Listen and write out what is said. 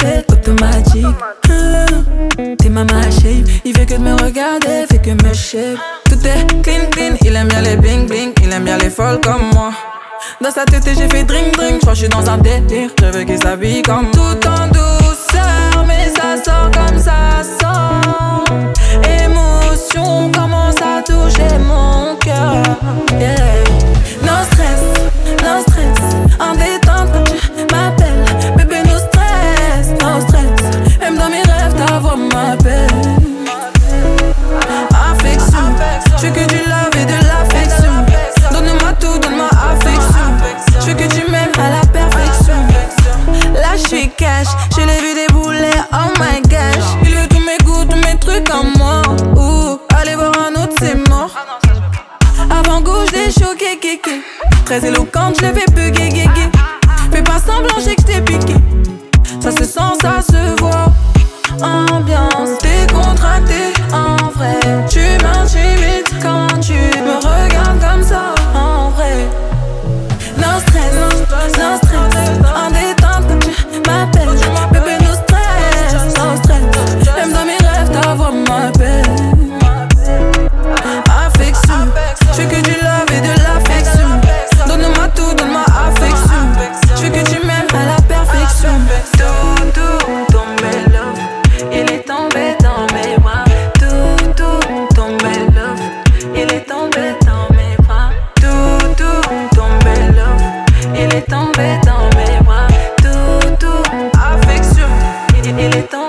c'est automatique. T'es ma shape, il fait que de me regarder, fait que me shape. Tout est clean clean, il aime bien les bling bling, il aime bien les folles comme moi. Dans sa tête j'ai fait drink drink, j'crois que j'suis dans un délire. Je veux qu'il s'habille comme tout en douceur, mais ça sort comme ça sort. Émotion commence à toucher mon cœur. Yeah. No stress, en détente quand tu m'appelles. Bébé no stress. Même dans mes rêves ta voix m'appelle. Affection, je veux que du love et de l'affection. Donne-moi tout, donne-moi affection. Je veux que tu m'aimes à la perfection. Là j'suis cash, je l'ai vu débouler, oh my gosh. Il veut tous mes goûts, tous mes trucs en moi. Allez voir un autre c'est mort. Avant gauche des choqués, kéké. Très éloquente, je l'ai fait bugger, guégué. Fais pas semblant, j'ai que j't'ai piqué. Ça se sent, ça se voit. Ambiance décontractée, en vrai. Tu m'intimides quand tu me regardes comme ça, en vrai. No stress, en détente quand tu m'appelles. Bébé, no stress. Même dans mes rêves, ta voix m'appelle. Affection, je veux que du love et de l'affection. Donne-moi tout, donne-moi affection. Je veux que tu m'aimes à la perfection. Tout tombé love, il est tombé dans mes bras. Tout tombé love, il est tombé dans mes bras. Tout tombé love, il est tombé dans mes bras. Tout affection, il est tombé.